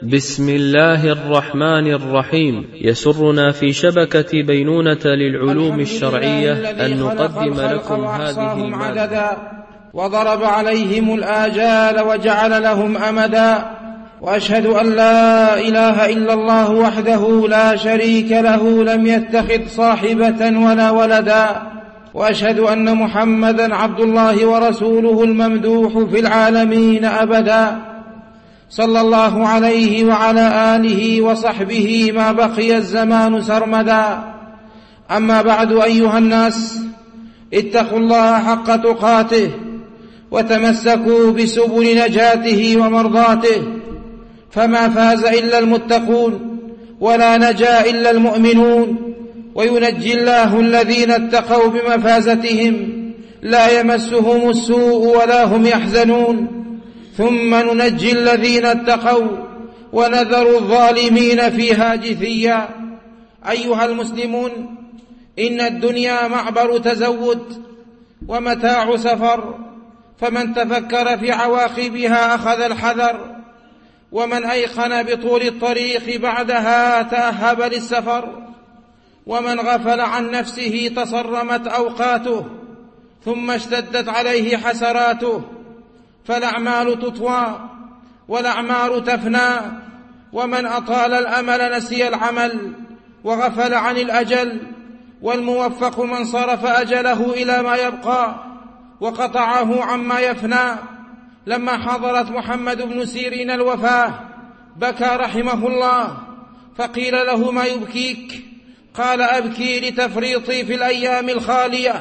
بسم الله الرحمن الرحيم. يسرنا في شبكة بينونة للعلوم الشرعية أن نقدم لكم هذه المادة. وضرب عليهم الآجال وجعل لهم أمدا، وأشهد أن لا إله إلا الله وحده لا شريك له لم يتخذ صاحبة ولا ولدا، وأشهد أن محمدا عبد الله ورسوله الممدوح في العالمين أبدا، صلى الله عليه وعلى آله وصحبه ما بقي الزمان سرمدا. أما بعد، أيها الناس، اتقوا الله حق تقاته وتمسكوا بسبل نجاته ومرضاته، فما فاز إلا المتقون ولا نجا إلا المؤمنون. وينجي الله الذين اتقوا بمفازتهم لا يمسهم السوء ولا هم يحزنون، ثم ننجي الذين اتقوا ونذر الظالمين فيها جثيا. أيها المسلمون، إن الدنيا معبر تزود ومتاع سفر، فمن تفكر في عواقبها أخذ الحذر، ومن أيقن بطول الطريق بعدها تأهب للسفر، ومن غفل عن نفسه تصرمت أوقاته ثم اشتدت عليه حسراته. فالأعمال تطوى والأعمار تفنى، ومن أطال الأمل نسي العمل وغفل عن الأجل، والموفق من صرف أجله إلى ما يبقى وقطعه عما يفنى. لما حضرت محمد بن سيرين الوفاة بكى رحمه الله، فقيل له: ما يبكيك؟ قال: أبكي لتفريطي في الأيام الخالية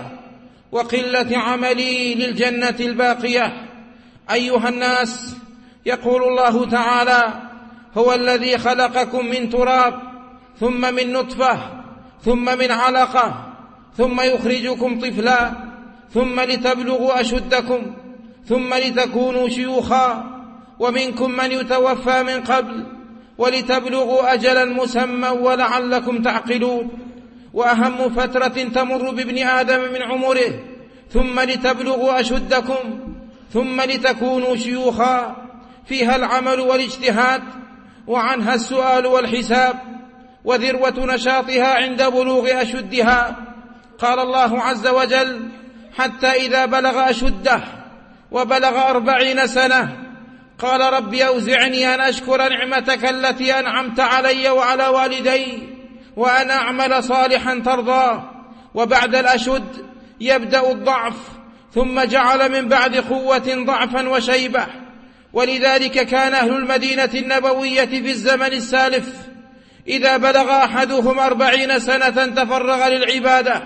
وقلة عملي للجنة الباقية. أيها الناس، يقول الله تعالى: هو الذي خلقكم من تراب ثم من نطفة ثم من علقة ثم يخرجكم طفلا ثم لتبلغوا أشدكم ثم لتكونوا شيوخا، ومنكم من يتوفى من قبل ولتبلغوا أجلا مسمى ولعلكم تعقلون. وأهم فترة تمر بابن آدم من عمره ثم لتبلغوا أشدكم ثم لتكونوا شيوخا، فيها العمل والاجتهاد، وعنها السؤال والحساب، وذروة نشاطها عند بلوغ أشدها. قال الله عز وجل: حتى إذا بلغ أشده وبلغ 40 سنة قال: رب أوزعني أن أشكر نعمتك التي أنعمت علي وعلى والدي وأن أعمل صالحا ترضاه. وبعد الأشد يبدأ الضعف، ثم جعل من بعد قوة ضعفا وشيبة. ولذلك كان أهل المدينة النبوية في الزمن السالف إذا بلغ أحدهم 40 سنة تفرغ للعبادة،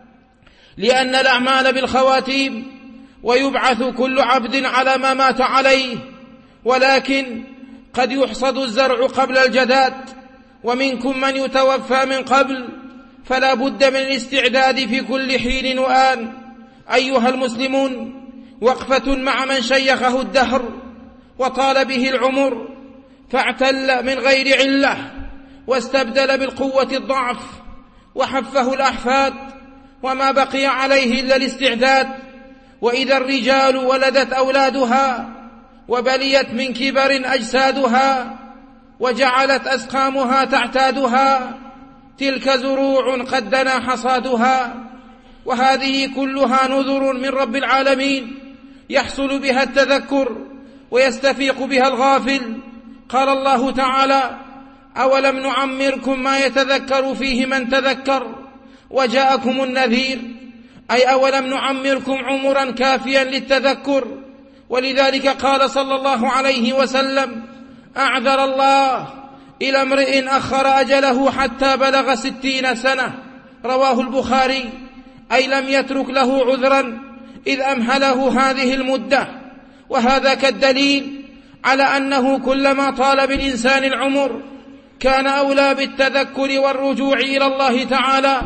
لأن الأعمال بالخواتيم، ويبعث كل عبد على ما مات عليه. ولكن قد يحصد الزرع قبل الجداد، ومنكم من يتوفى من قبل، فلا بد من الاستعداد في كل حين وآن. أيها المسلمون، وقفة مع من شيخه الدهر وطال به العمر فاعتل من غير علة، واستبدل بالقوة الضعف، وحفه الأحفاد، وما بقي عليه إلا الاستعداد. وإذا الرجال ولدت أولادها وبليت من كبر أجسادها وجعلت أسقامها تعتادها، تلك زروع قد دنا حصادها. وهذه كلها نذر من رب العالمين يحصل بها التذكر ويستفيق بها الغافل. قال الله تعالى: أولم نعمركم ما يتذكر فيه من تذكر وجاءكم النذير، أي أولم نعمركم عمرا كافيا للتذكر. ولذلك قال صلى الله عليه وسلم: أعذر الله إلى امرئ أخر أجله حتى بلغ 60 سنة، رواه البخاري، أي لم يترك له عذرا إذ أمهله هذه المدة. وهذا كالدليل على أنه كلما طال بالإنسان العمر كان أولى بالتذكر والرجوع إلى الله تعالى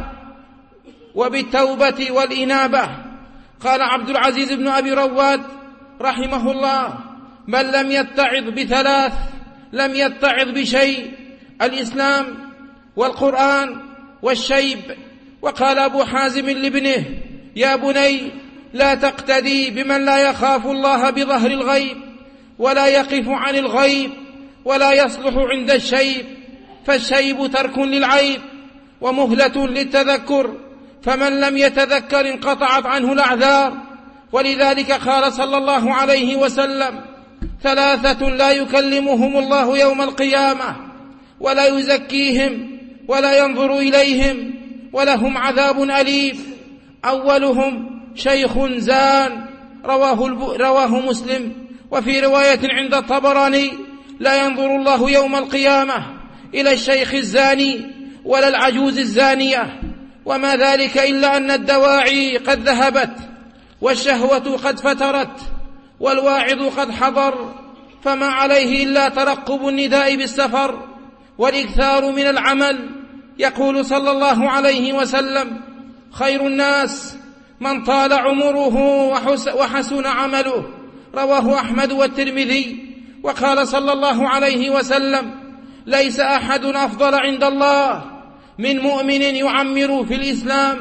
وبالتوبة والإنابة. قال عبد العزيز بن أبي رواد رحمه الله: من لم يتعظ بثلاث لم يتعظ بشيء: الإسلام والقرآن والشيب. وقال أبو حازم لابنه: يا بني، لا تقتدي بمن لا يخاف الله بظهر الغيب ولا يقف عن الغيب ولا يصلح عند الشيب، فالشيب ترك للعيب ومهلة للتذكر، فمن لم يتذكر انقطعت عنه الأعذار. ولذلك قال صلى الله عليه وسلم: 3 لا يكلمهم الله يوم القيامة ولا يزكيهم ولا ينظر إليهم ولهم عذاب أليم. أولهم شيخ زان، رواه مسلم. وفي رواية عند الطبراني: لا ينظر الله يوم القيامة إلى الشيخ الزاني ولا العجوز الزانية، وما ذلك إلا أن الدواعي قد ذهبت والشهوة قد فترت والواعظ قد حضر، فما عليه إلا ترقب النداء بالسفر والإكثار من العمل. يقول صلى الله عليه وسلم: خير الناس من طال عمره وحسن عمله، رواه أحمد والترمذي. وقال صلى الله عليه وسلم: ليس أحد أفضل عند الله من مؤمن يعمر في الإسلام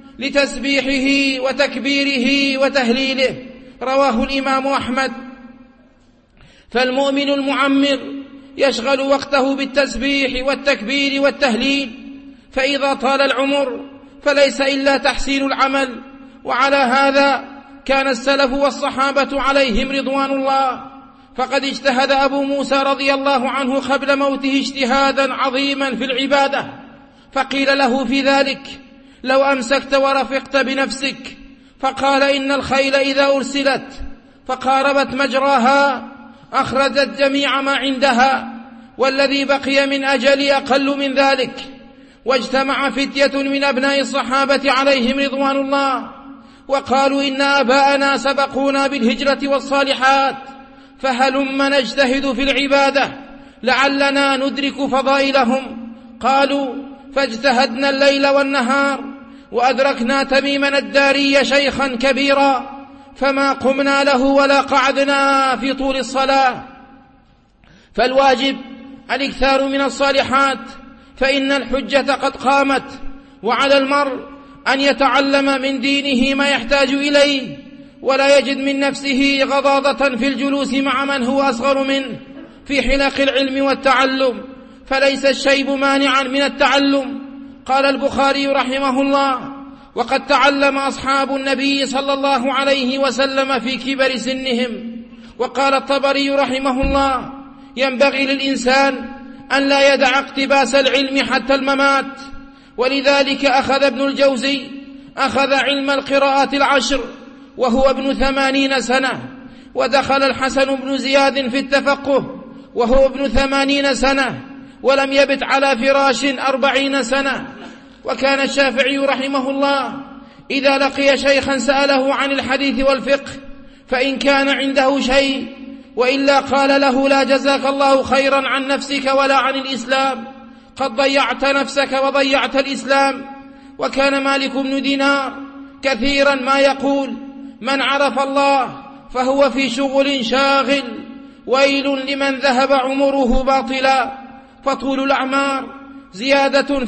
لتسبيحه وتكبيره وتهليله، رواه الإمام أحمد. فالمؤمن المعمر يشغل وقته بالتسبيح والتكبير والتهليل، فإذا طال العمر فليس إلا تحسين العمل. وعلى هذا كان السلف والصحابة عليهم رضوان الله، فقد اجتهد أبو موسى رضي الله عنه قبل موته اجتهادا عظيما في العبادة، فقيل له في ذلك: لو أمسكت ورفقت بنفسك. فقال: إن الخيل إذا أرسلت فقاربت مجراها أخرجت جميع ما عندها، والذي بقي من أجل أقل من ذلك. واجتمع فتية من أبناء الصحابة عليهم رضوان الله وقالوا: إن آباءنا سبقونا بالهجرة والصالحات، فهلم نجتهد في العبادة لعلنا ندرك فضائلهم. قالوا: فاجتهدنا الليل والنهار وأدركنا تميما الداري شيخا كبيرا، فما قمنا له ولا قعدنا في طول الصلاة. فالواجب الاكثار من الصالحات، فإن الحجة قد قامت، وعلى المرء أن يتعلم من دينه ما يحتاج إليه، ولا يجد من نفسه غضاضة في الجلوس مع من هو أصغر منه في حلق العلم والتعلم، فليس الشيب مانعا من التعلم. قال البخاري رحمه الله: وقد تعلم أصحاب النبي صلى الله عليه وسلم في كبر سنهم. وقال الطبري رحمه الله: ينبغي للإنسان أن لا يدع اقتباس العلم حتى الممات. ولذلك أخذ ابن الجوزي علم القراءات 10 وهو ابن 80 سنة، ودخل الحسن بن زياد في التفقه وهو ابن 80 سنة، ولم يبت على فراش 40 سنة. وكان الشافعي رحمه الله إذا لقي شيخا سأله عن الحديث والفقه، فإن كان عنده شيء وإلا قال له: لا جزاك الله خيرا عن نفسك ولا عن الإسلام، قد ضيعت نفسك وضيعت الإسلام. وكان مالك بن دينار كثيرا ما يقول: من عرف الله فهو في شغل شاغل، ويل لمن ذهب عمره باطلا. فطول الأعمار زيادة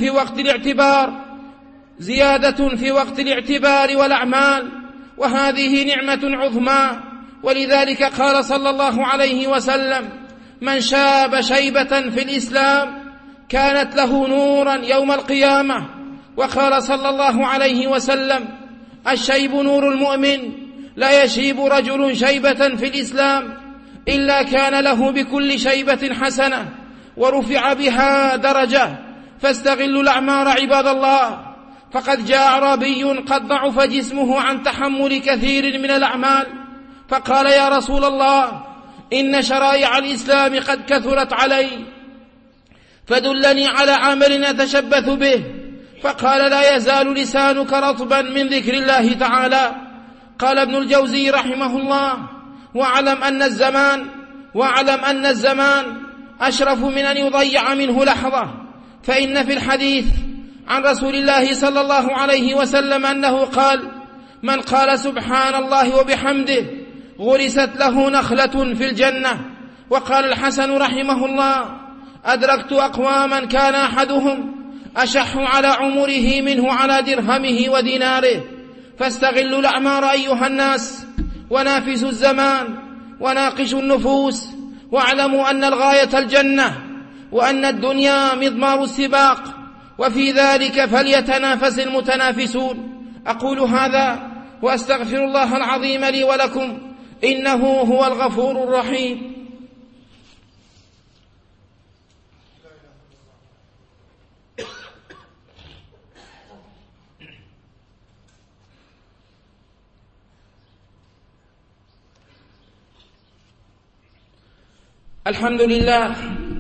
في وقت الاعتبار والأعمال، وهذه نعمة عظمى. ولذلك قال صلى الله عليه وسلم: من شاب شيبة في الإسلام كانت له نورا يوم القيامة. وقال صلى الله عليه وسلم: الشيب نور المؤمن، لا يشيب رجل شيبة في الإسلام إلا كان له بكل شيبة حسنة ورفع بها درجة. فاستغلوا الأعمار عباد الله، فقد جاء أعرابي قد ضعف جسمه عن تحمل كثير من الأعمال، فقال: يا رسول الله، إن شرائع الإسلام قد كثرت علي، فدلني على عمل أتشبث به. فقال: لا يزال لسانك رطبا من ذكر الله تعالى. قال ابن الجوزي رحمه الله: واعلم أن الزمان أشرف من أن يضيع منه لحظة. فإن في الحديث عن رسول الله صلى الله عليه وسلم أنه قال: من قال سبحان الله وبحمده غرست له نخلة في الجنة. وقال الحسن رحمه الله: أدركت أقواما كان أحدهم أشح على عمره منه على درهمه وديناره. فاستغلوا الأعمار أيها الناس، ونافسوا الزمان، وناقشوا النفوس، واعلموا أن الغاية الجنة، وأن الدنيا مضمار السباق، وفي ذلك فليتنافس المتنافسون. أقول هذا وأستغفر الله العظيم لي ولكم، إنه هو الغفور الرحيم. الحمد لله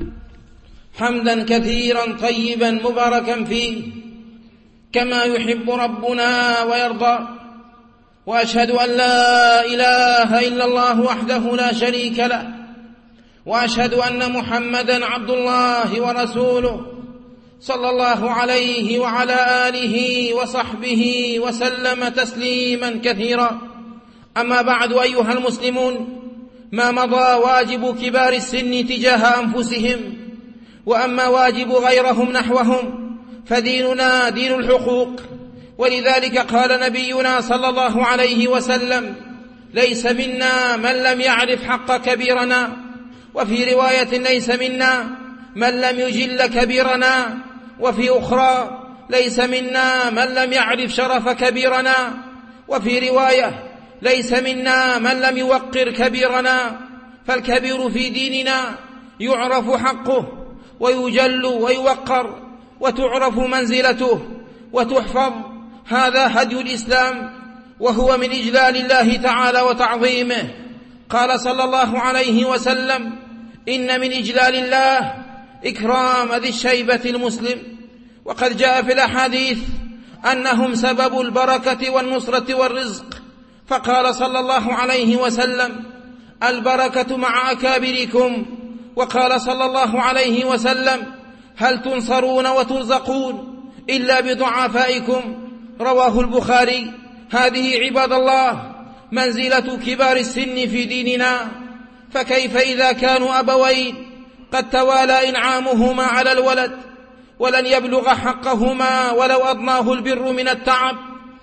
حمدا كثيرا طيبا مباركا فيه كما يحب ربنا ويرضى، وأشهد أن لا إله إلا الله وحده لا شريك له، وأشهد أن محمدا عبد الله ورسوله صلى الله عليه وعلى آله وصحبه وسلم تسليما كثيرا. أما بعد، أيها المسلمون، ما مضى واجب كبار السن تجاه أنفسهم، وأما واجب غيرهم نحوهم فديننا دين الحقوق. ولذلك قال نبينا صلى الله عليه وسلم: ليس منا من لم يعرف حق كبيرنا، وفي رواية: ليس منا من لم يجل كبيرنا، وفي أخرى: ليس منا من لم يعرف شرف كبيرنا، وفي رواية: ليس منا من لم يوقر كبيرنا. فالكبير في ديننا يعرف حقه ويجل ويوقر وتعرف منزلته وتحفظ. هذا هدي الإسلام، وهو من إجلال الله تعالى وتعظيمه. قال صلى الله عليه وسلم: إن من إجلال الله إكرام ذي الشيبة المسلم. وقد جاء في الأحاديث أنهم سبب البركة والنصرة والرزق، فقال صلى الله عليه وسلم: البركة مع أكابركم. وقال صلى الله عليه وسلم: هل تنصرون وترزقون إلا بضعفائكم؟ رواه البخاري. هذه عباد الله منزلة كبار السن في ديننا، فكيف إذا كانوا أبوين قد توالى إنعامهما على الولد ولن يبلغ حقهما ولو أضناه البر من التعب،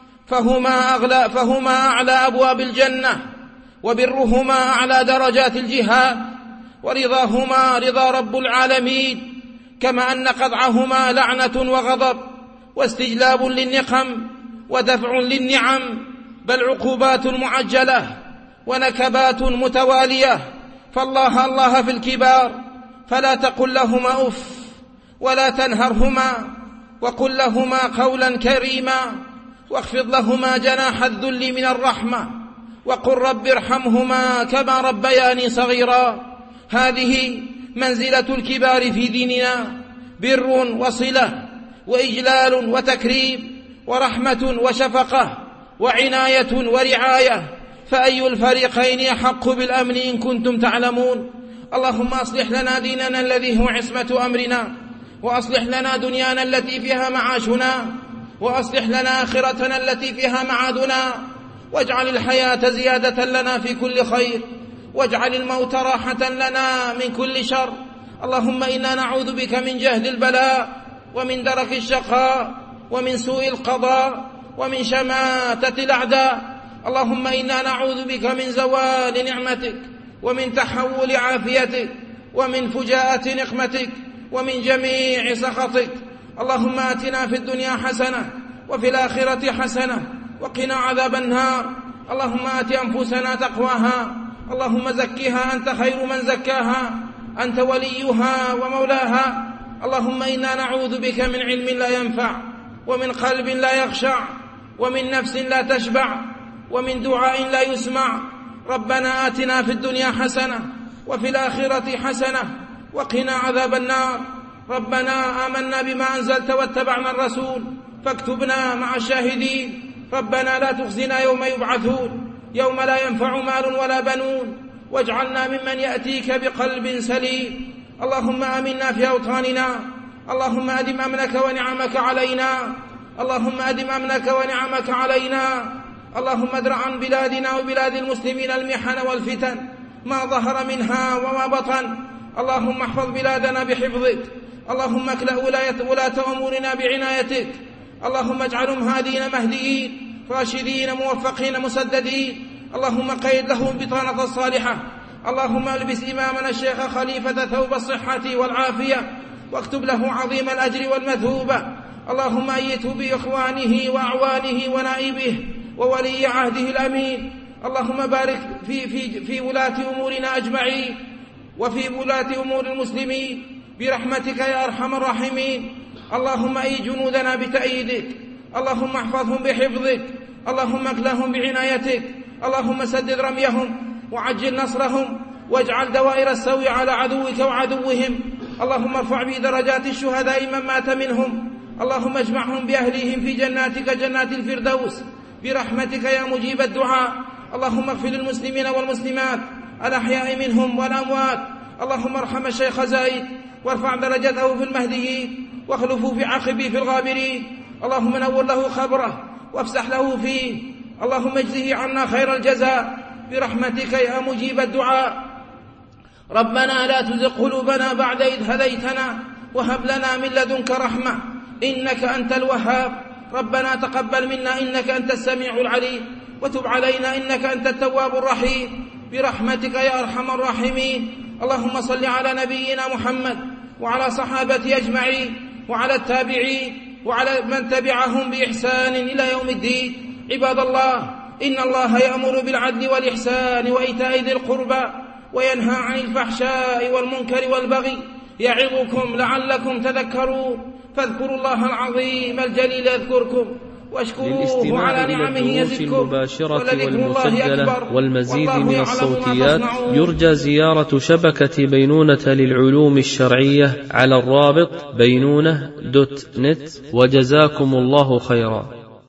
فهما أعلى أبواب الجنة، وبرهما أعلى درجات الجهاد، ورضاهما رضا رب العالمين، كما أن قطعهما لعنة وغضب واستجلاب للنقم ودفع للنعم، بل عقوبات معجلة ونكبات متوالية. فالله الله في الكبار، فلا تقل لهما أف ولا تنهرهما، وقل لهما قولا كريما، واخفض لهما جناح الذل من الرحمة، وقل رب ارحمهما كما ربياني صغيرا. هذه منزلة الكبار في ديننا: بر وصلة وإجلال وتكريم ورحمة وشفقة وعناية ورعاية. فأي الفريقين أحق بالأمن إن كنتم تعلمون؟ اللهم أصلح لنا ديننا الذي هو عصمة أمرنا، وأصلح لنا دنيانا التي فيها معاشنا، وأصلح لنا آخرتنا التي فيها معادنا، واجعل الحياة زيادة لنا في كل خير، واجعل الموت راحة لنا من كل شر. اللهم إنا نعوذ بك من جهد البلاء، ومن درك الشقاء، ومن سوء القضاء، ومن شماتة الأعداء. اللهم إنا نعوذ بك من زوال نعمتك، ومن تحول عافيتك، ومن فجاءة نقمتك، ومن جميع سخطك. اللهم آتنا في الدنيا حسنة وفي الآخرة حسنة وقنا عذاب النار. اللهم آت أنفسنا تقواها، اللهم زكها أنت خير من زكاها، أنت وليها ومولاها. اللهم إنا نعوذ بك من علم لا ينفع، ومن قلب لا يخشع، ومن نفس لا تشبع، ومن دعاء لا يسمع. ربنا آتنا في الدنيا حسنة وفي الآخرة حسنة وقنا عذاب النار. ربنا آمنا بما أنزلت واتبعنا الرسول فاكتبنا مع الشاهدين. ربنا لا تخزنا يوم يبعثون، يوم لا ينفع مال ولا بنون، واجعلنا ممن يأتيك بقلب سليم. اللهم آمنا في أوطاننا، اللهم أدم أمنك ونعمك علينا، اللهم أدم أمنك ونعمك علينا. اللهم ادرع عن بلادنا وبلاد المسلمين المحن والفتن ما ظهر منها وما بطن. اللهم احفظ بلادنا بحفظك، اللهم اكلأ ولاة أمورنا بعنايتك. اللهم اجعلهم هادين مهديين راشدين موفقين مسددين. اللهم قيد لهم بطانة الصالحة، اللهم البس إمامنا الشيخ خليفة ثوب الصحة والعافية واكتب له عظيم الأجر والمثوبة. اللهم أيته بإخوانه وأعوانه ونائبه وولي عهده الأمين. اللهم بارك في ولاة أمورنا أجمعين وفي ولاة أمور المسلمين برحمتك يا أرحم الراحمين. اللهم أي جنودنا بتأييدك، اللهم احفظهم بحفظك، اللهم اكلهم بعنايتك، اللهم سدد رميهم وعجل نصرهم واجعل دوائر السوء على عدوك وعدوهم. اللهم ارفع بدرجات الشهداء من مات منهم. اللهم اجمعهم بأهليهم في جناتك جنات الفردوس برحمتك يا مجيب الدعاء. اللهم اغفر للمسلمين والمسلمات الأحياء منهم والأموات. اللهم ارحم الشيخ زايد وارفع درجته في المهديين واخلفه في عقبه في الغابرين. اللهم نور له خبره وافسح له فيه. اللهم اجزه عنا خير الجزاء برحمتك يا مجيب الدعاء. ربنا لا تزغ قلوبنا بعد إذ هديتنا وهب لنا من لدنك رحمة إنك أنت الوهاب. ربنا تقبل منا إنك أنت السميع العليم وتب علينا إنك أنت التواب الرحيم برحمتك يا أرحم الراحمين. اللهم صل على نبينا محمد وعلى صحابته أجمعين وعلى التابعين وعلى من تبعهم بإحسان إلى يوم الدين. عباد الله، إن الله يأمر بالعدل والإحسان وإيتاء ذي القربى وينهى عن الفحشاء والمنكر والبغي يعظكم لعلكم تذكرون. فاذكروا الله العظيم الجليل يذكركم واشكروه على نعمه يزدكم. المباشرة والمسجلة والمزيد من الصوتيات يرجى زيارة شبكة بينونة للعلوم الشرعية على الرابط بينونة.net. وجزاكم الله خيرا.